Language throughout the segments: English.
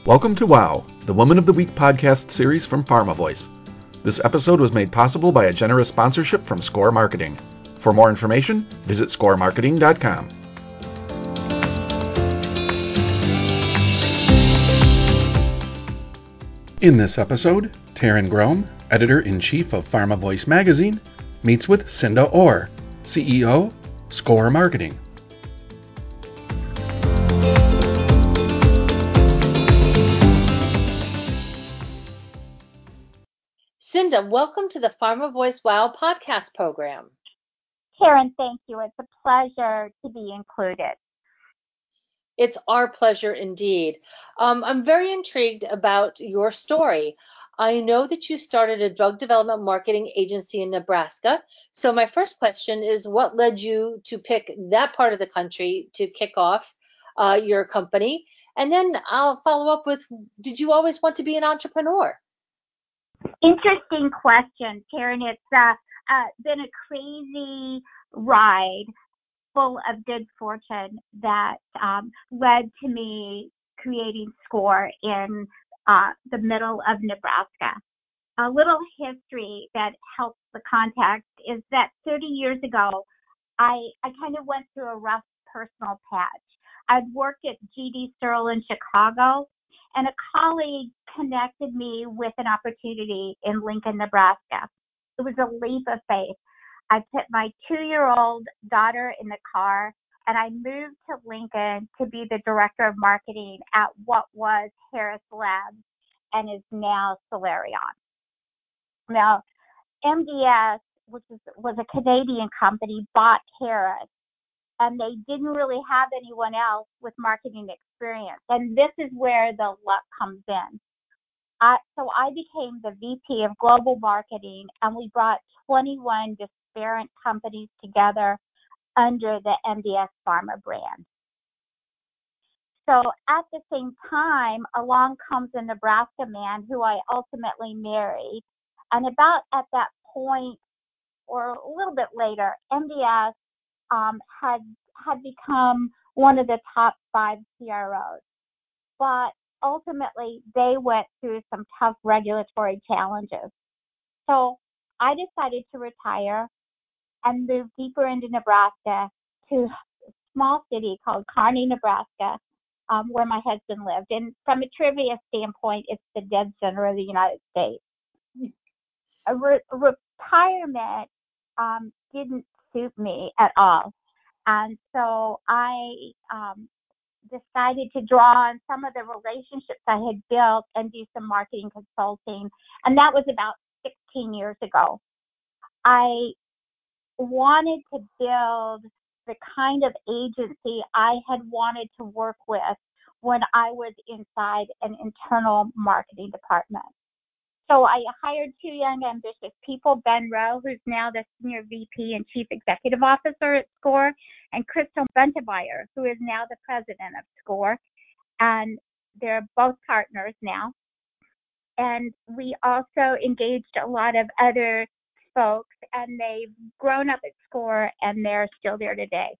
Welcome to WOW, the Woman of the Week podcast series from PharmaVoice. This episode was made possible by a generous sponsorship from Score Marketing. For more information, visit scoremarketing.com. In this episode, Taryn Grome, editor-in-chief of PharmaVoice magazine, meets with Cinda Orr, CEO, Score Marketing. Cinda, welcome to the PharmaVoice WOW podcast program. Karen, thank you. It's a pleasure to be included. It's our pleasure indeed. I'm very intrigued about your story. I know that you started a drug development marketing agency in Nebraska. So my first question is, what led you to pick that part of the country to kick off your company? And then I'll follow up with, did you always want to be an entrepreneur? Interesting question, Karen. It's been a crazy ride full of good fortune that led to me creating Score in the middle of Nebraska. A little history that helps the context is that 30 years ago, I kind of went through a rough personal patch. I'd worked at GD Searle in Chicago, and a colleague connected me with an opportunity in Lincoln, Nebraska. It was a leap of faith. I put my 2-year-old daughter in the car, and I moved to Lincoln to be the director of marketing at what was Harris Labs and is now Solarion. Now, MDS, which was a Canadian company, bought Harris, and they didn't really have anyone else with marketing experience. And this is where the luck comes in. So I became the VP of Global Marketing, and we brought 21 disparate companies together under the MDS Pharma brand. So at the same time, along comes a Nebraska man who I ultimately married. And about at that point, or a little bit later, MDS had become one of the top 5 CROs. But ultimately, they went through some tough regulatory challenges. So I decided to retire and move deeper into Nebraska to a small city called Kearney, Nebraska, where my husband lived. And from a trivia standpoint, it's the dead center of the United States. A retirement didn't suit me at all. And so I decided to draw on some of the relationships I had built and do some marketing consulting. And that was about 16 years ago. I wanted to build the kind of agency I had wanted to work with when I was inside an internal marketing department. So I hired 2 young, ambitious people, Ben Rowe, who's now the Senior VP and Chief Executive Officer at Score, and Crystal Bentemeyer, who is now the President of Score. And they're both partners now. And we also engaged a lot of other folks, and they've grown up at Score, and they're still there today.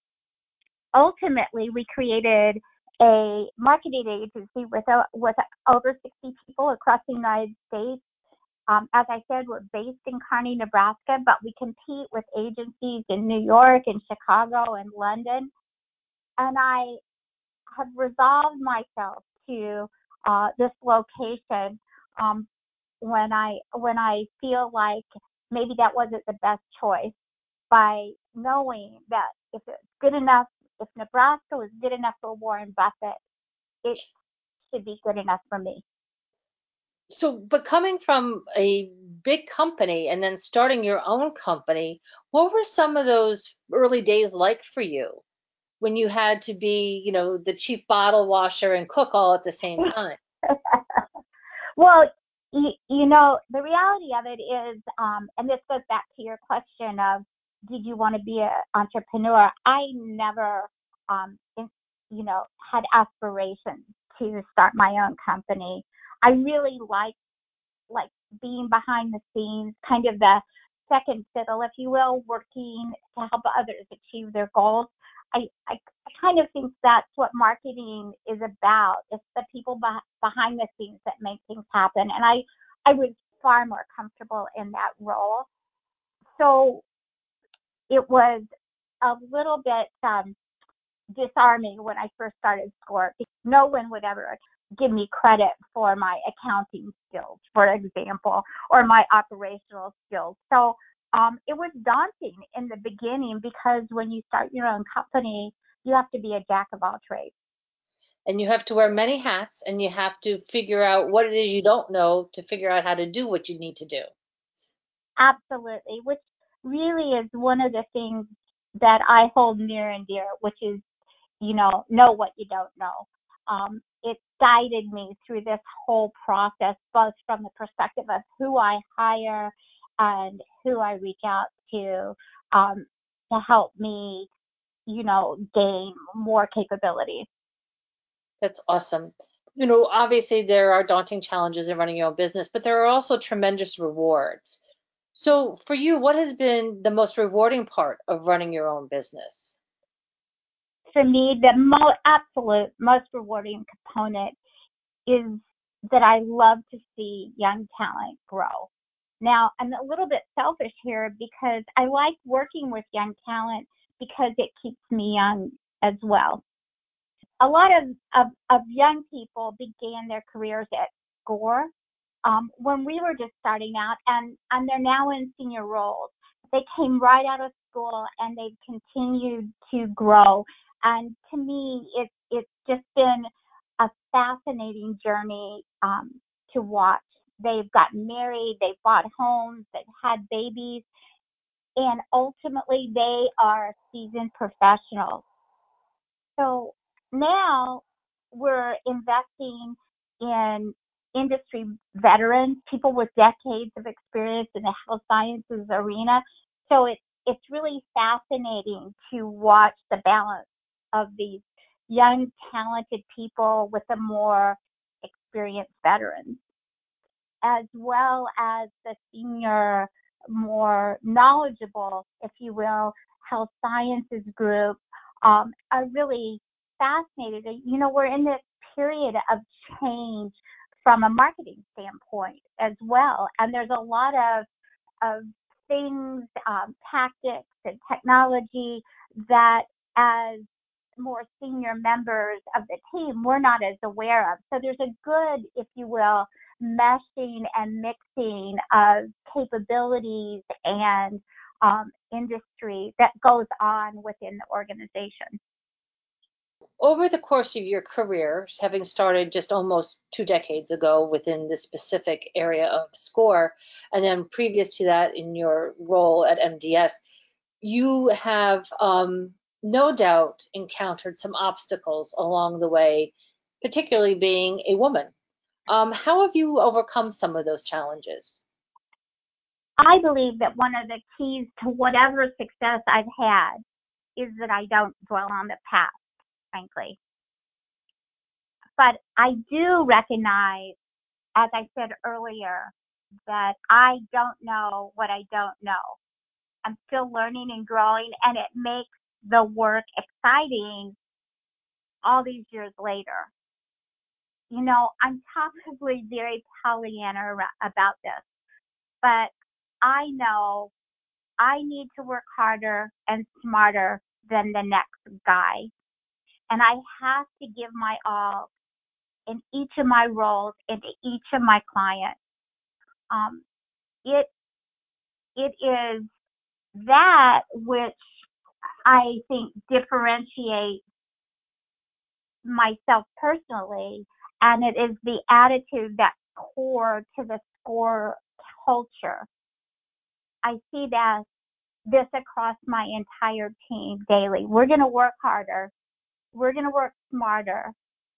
Ultimately, we created a marketing agency with over 60 people across the United States. As I said, we're based in Kearney, Nebraska, but we compete with agencies in New York and Chicago and London. And I have resolved myself to this location when I feel like maybe that wasn't the best choice, by knowing that if it's good enough, if Nebraska was good enough for Warren Buffett, it should be good enough for me. So, but coming from a big company and then starting your own company, what were some of those early days like for you when you had to be, the chief bottle washer and cook all at the same time? Well, the reality of it is, and this goes back to your question of, did you want to be an entrepreneur? I never, had aspirations to start my own company. I really like being behind the scenes, kind of the second fiddle, if you will, working to help others achieve their goals. I kind of think that's what marketing is about. It's the people behind the scenes that make things happen. And I was far more comfortable in that role. So it was a little bit disarming when I first started SCORE, because no one would ever give me credit for my accounting skills, for example, or my operational skills. So it was daunting in the beginning, because when you start your own company, you have to be a jack of all trades. And you have to wear many hats, and you have to figure out what it is you don't know to figure out how to do what you need to do. Absolutely, which really is one of the things that I hold near and dear, which is, know what you don't know. It guided me through this whole process, both from the perspective of who I hire and who I reach out to help me, gain more capabilities. That's awesome. Obviously there are daunting challenges in running your own business, but there are also tremendous rewards. So for you, what has been the most rewarding part of running your own business? For me, the absolute most rewarding component is that I love to see young talent grow. Now, I'm a little bit selfish here, because I like working with young talent because it keeps me young as well. A lot of young people began their careers at SCORE when we were just starting out, and they're now in senior roles. They came right out of school and they've continued to grow. And to me, it's just been a fascinating journey to watch. They've gotten married, they've bought homes, they've had babies, and ultimately they are seasoned professionals. So now we're investing in industry veterans, people with decades of experience in the health sciences arena. So it's really fascinating to watch the balance of these young, talented people with the more experienced veterans, as well as the senior, more knowledgeable, if you will, health sciences group are really fascinated. We're in this period of change from a marketing standpoint as well, and there's a lot of things, tactics and technology that, as more senior members of the team, we're not as aware of. So there's a good, if you will, meshing and mixing of capabilities and industry that goes on within the organization. Over the course of your career, having started just almost 2 decades ago within this specific area of SCORE, and then previous to that in your role at MDS, you have no doubt encountered some obstacles along the way, particularly being a woman. How have you overcome some of those challenges? I believe that one of the keys to whatever success I've had is that I don't dwell on the past, frankly. But I do recognize, as I said earlier, that I don't know what I don't know. I'm still learning and growing, and it makes the work exciting all these years later. I'm probably very Pollyanna about this, but I know I need to work harder and smarter than the next guy. And I have to give my all in each of my roles and to each of my clients. It is that which I think differentiates myself personally, and it is the attitude that's core to the SCORE culture. I see this across my entire team daily. We're going to work harder, we're going to work smarter,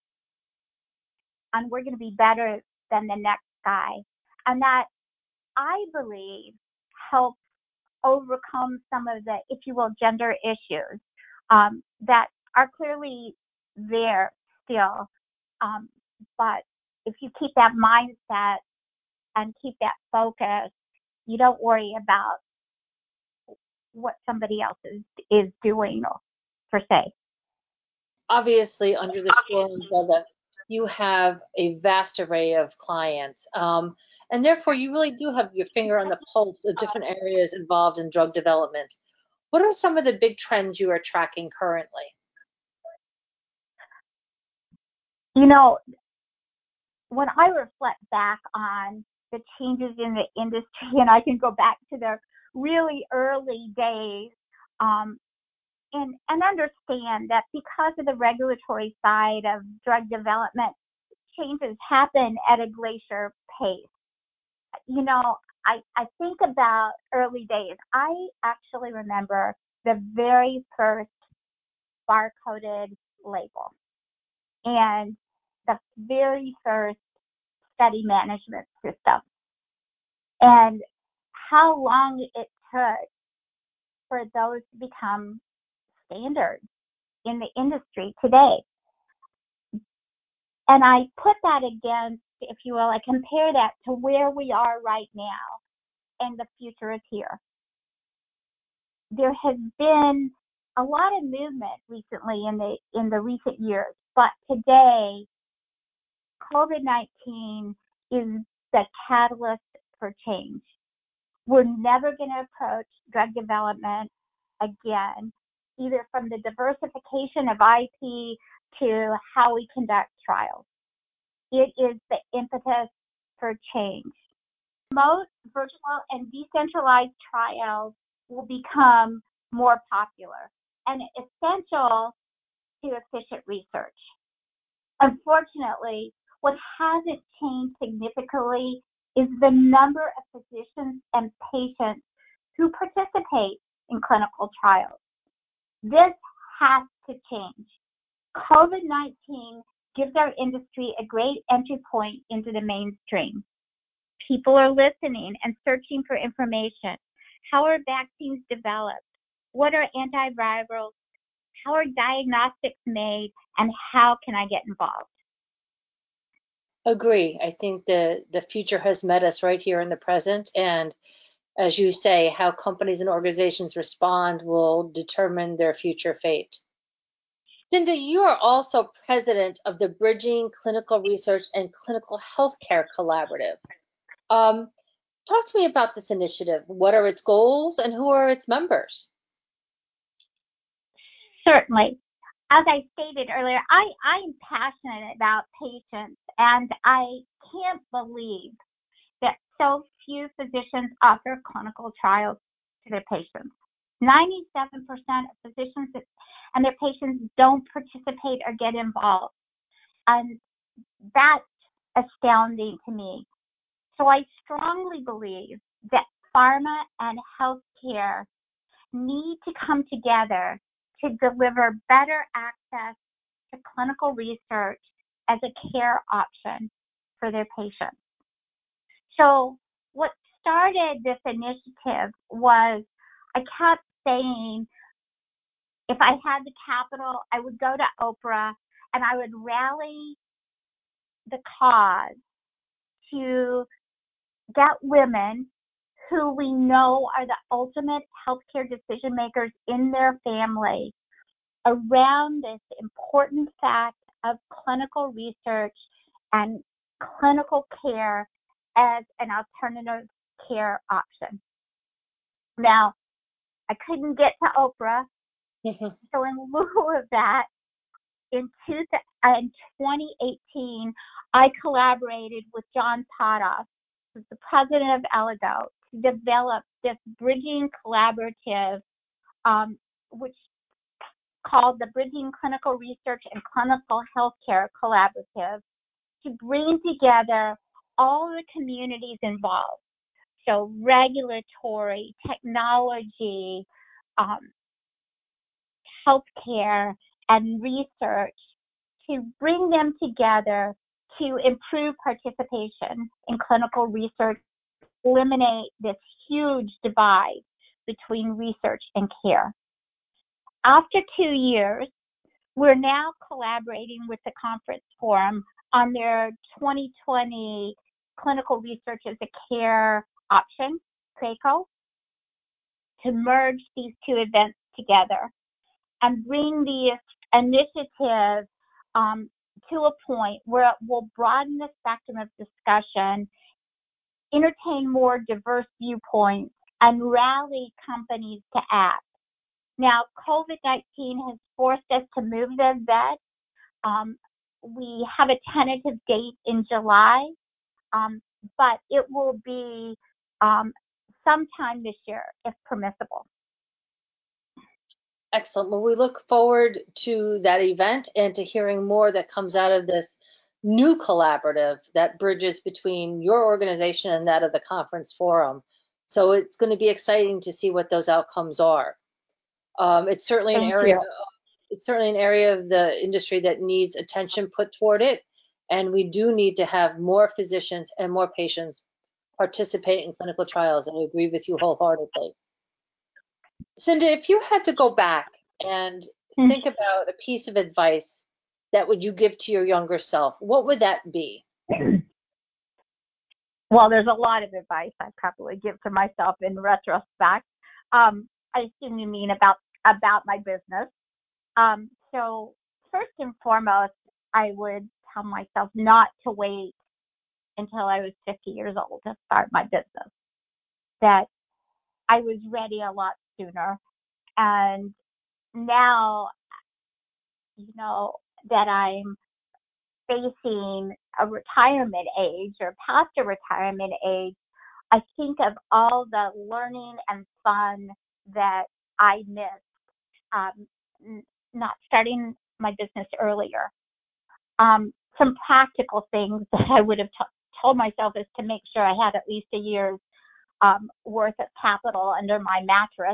and we're going to be better than the next guy. And that, I believe, helps overcome some of the, if you will, gender issues that are clearly there still. But if you keep that mindset and keep that focus, you don't worry about what somebody else is doing. per se. Obviously, under the SCORE umbrella, you have a vast array of clients, and therefore you really do have your finger on the pulse of different areas involved in drug development. What are some of the big trends you are tracking currently? You know, when I reflect back on the changes in the industry, and I can go back to the really early days, and understand that because of the regulatory side of drug development, changes happen at a glacier pace. You know, I think about early days. I actually remember the very first barcoded label and the very first study management system, and how long it took for those to become standards in the industry today. And I put that against, if you will, I compare that to where we are right now, and the future is here. There has been a lot of movement recently in the recent years, but today COVID-19 is the catalyst for change. We're never going to approach drug development again, either from the diversification of IP to how we conduct trials. It is the impetus for change. Most virtual and decentralized trials will become more popular and essential to efficient research. Unfortunately, what hasn't changed significantly is the number of physicians and patients who participate in clinical trials. This has to change. COVID-19 gives our industry a great entry point into the mainstream. People are listening and searching for information. How are vaccines developed? What are antivirals? How are diagnostics made? And how can I get involved? Agree. I think the future has met us right here in the present. And as you say, how companies and organizations respond will determine their future fate. Cinda, you are also president of the Bridging Clinical Research and Clinical Healthcare Collaborative. Talk to me about this initiative. What are its goals and who are its members? Certainly. As I stated earlier, I'm passionate about patients, and I can't believe that so few physicians offer clinical trials to their patients. 97% of physicians and their patients don't participate or get involved. And that's astounding to me. So I strongly believe that pharma and healthcare need to come together to deliver better access to clinical research as a care option for their patients. So what started this initiative was I kept saying, if I had the capital, I would go to Oprah and I would rally the cause to get women who we know are the ultimate healthcare decision makers in their family around this important fact of clinical research and clinical care as an alternative care option. Now, I couldn't get to Oprah, so in lieu of that, in 2018, I collaborated with John Potoff, who's the president of Elligo, to develop this bridging collaborative, which called the Bridging Clinical Research and Clinical Healthcare Collaborative, to bring together all the communities involved. So regulatory, technology, healthcare, and research, to bring them together to improve participation in clinical research, eliminate this huge divide between research and care. After 2 years, we're now collaborating with the Conference Forum on their 2020 Clinical Research as a Care Option, CRACO, to merge these two events together. and bring the initiative to a point where it will broaden the spectrum of discussion, entertain more diverse viewpoints, and rally companies to act. Now, COVID-19 has forced us to move the event. We have a tentative date in July, but it will be sometime this year, if permissible. Excellent. Well, we look forward to that event and to hearing more that comes out of this new collaborative that bridges between your organization and that of the conference forum. So it's going to be exciting to see what those outcomes are. It's certainly an area. It's certainly an area of the industry that needs attention put toward it, and we do need to have more physicians and more patients participate in clinical trials. And I agree with you wholeheartedly. Cinda, if you had to go back and think about a piece of advice that would you give to your younger self, what would that be? Well, there's a lot of advice I probably give to myself in retrospect. I assume you mean about my business. So first and foremost, I would tell myself not to wait until I was 50 years old to start my business. That I was ready a lot sooner. And now, that I'm facing a retirement age or past a retirement age, I think of all the learning and fun that I missed not starting my business earlier. Some practical things that I would have told myself is to make sure I had at least a year's worth of capital under my mattress.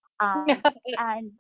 And,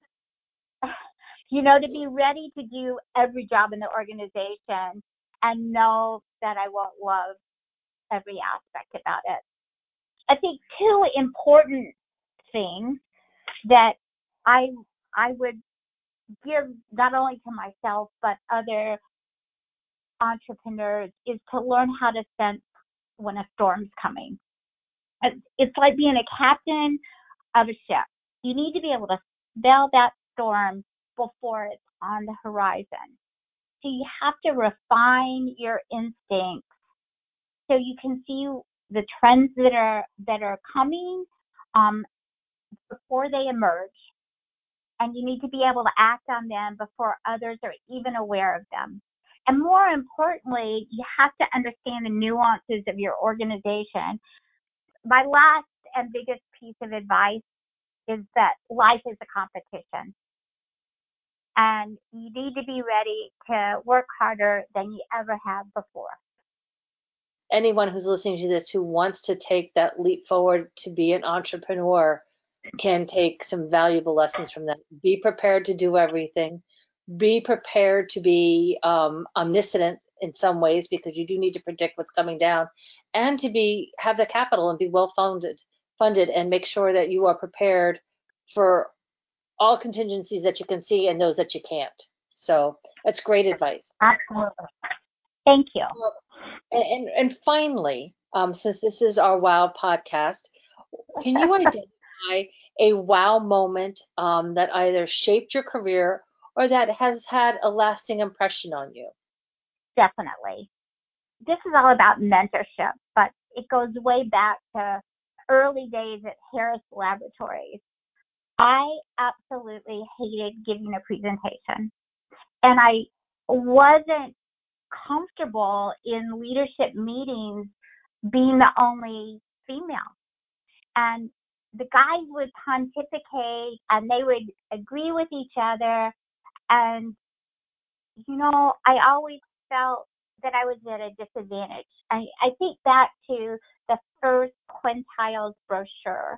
to be ready to do every job in the organization and know that I won't love every aspect about it. I think two important things that I would give not only to myself but other entrepreneurs is to learn how to sense when a storm's coming. It's like being a captain of a ship. You need to be able to spell that storm before it's on the horizon. So you have to refine your instincts so you can see the trends that are coming before they emerge, and you need to be able to act on them before others are even aware of them. And more importantly, you have to understand the nuances of your organization. My last and biggest piece of advice is that life is a competition. And you need to be ready to work harder than you ever have before. Anyone who's listening to this who wants to take that leap forward to be an entrepreneur can take some valuable lessons from that. Be prepared to do everything. Be prepared to be omniscient in some ways, because you do need to predict what's coming down, and to have the capital and be well funded, and make sure that you are prepared for all contingencies that you can see and those that you can't. So that's great advice. Absolutely. Thank you. And finally, since this is our WOW podcast, can you identify a WOW moment that either shaped your career or that has had a lasting impression on you? Definitely. This is all about mentorship, but it goes way back to early days at Harris Laboratories. I absolutely hated giving a presentation, and I wasn't comfortable in leadership meetings being the only female. And the guys would pontificate and they would agree with each other. And, I always felt that I was at a disadvantage. I think back to the first quintiles brochure,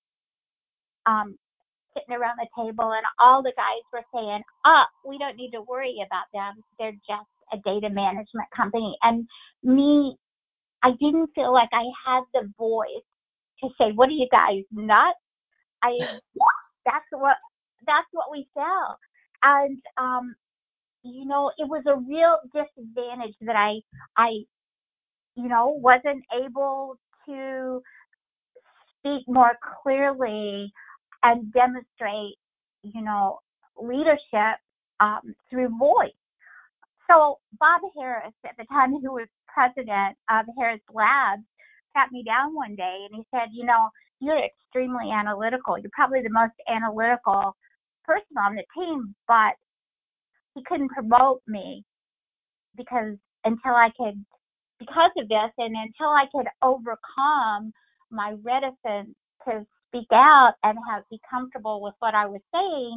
sitting around the table, and all the guys were saying, we don't need to worry about them. They're just a data management company. And me, I didn't feel like I had the voice to say, what are you guys, nuts? That's what we sell. And, it was a real disadvantage that I wasn't able to speak more clearly and demonstrate, leadership through voice. So Bob Harris, at the time who was president of Harris Labs, sat me down one day and he said, you're extremely analytical. You're probably the most analytical person on the team, but he couldn't promote me because of this, and until I could overcome my reticence to speak out and be comfortable with what I was saying,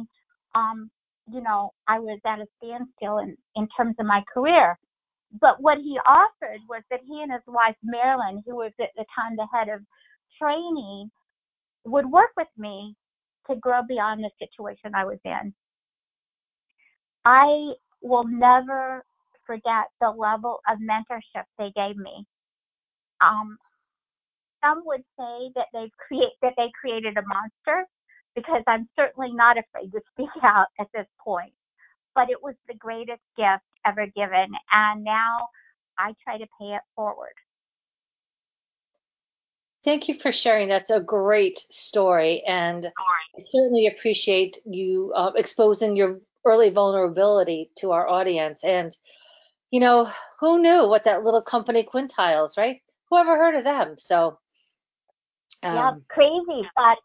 I was at a standstill in terms of my career. But what he offered was that he and his wife, Marilyn, who was at the time the head of training, would work with me to grow beyond the situation I was in. I will never forget the level of mentorship they gave me. Some would say that they created a monster, because I'm certainly not afraid to speak out at this point. But it was the greatest gift ever given, and now I try to pay it forward. Thank you for sharing. That's a great story, and I certainly appreciate you exposing your early vulnerability to our audience. And, who knew what that little company, Quintiles, right? Who ever heard of them? So, yeah, crazy. But,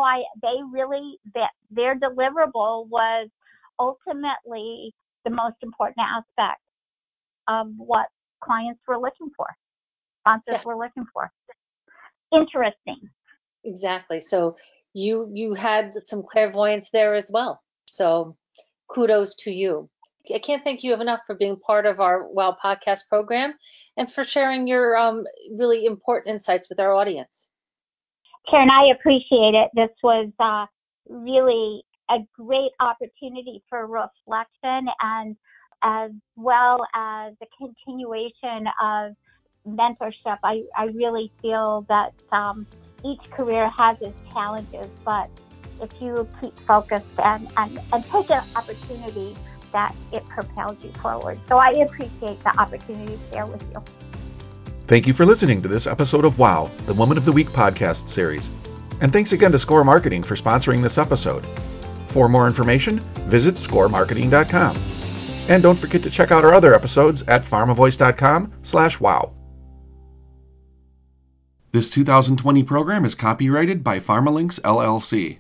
their deliverable was ultimately the most important aspect of what clients were looking for, sponsors were looking for. Interesting. Exactly. So you had some clairvoyance there as well. So kudos to you. I can't thank you enough for being part of our WOW podcast program and for sharing your really important insights with our audience. Karen, I appreciate it. This was really a great opportunity for reflection, and as well as the continuation of mentorship. I really feel that each career has its challenges, but if you keep focused and take an opportunity, that it propels you forward. So I appreciate the opportunity to share with you. Thank you for listening to this episode of WOW, the Woman of the Week podcast series. And thanks again to Score Marketing for sponsoring this episode. For more information, visit scoremarketing.com. And don't forget to check out our other episodes at pharmavoice.com/wow. This 2020 program is copyrighted by PharmaLinks LLC.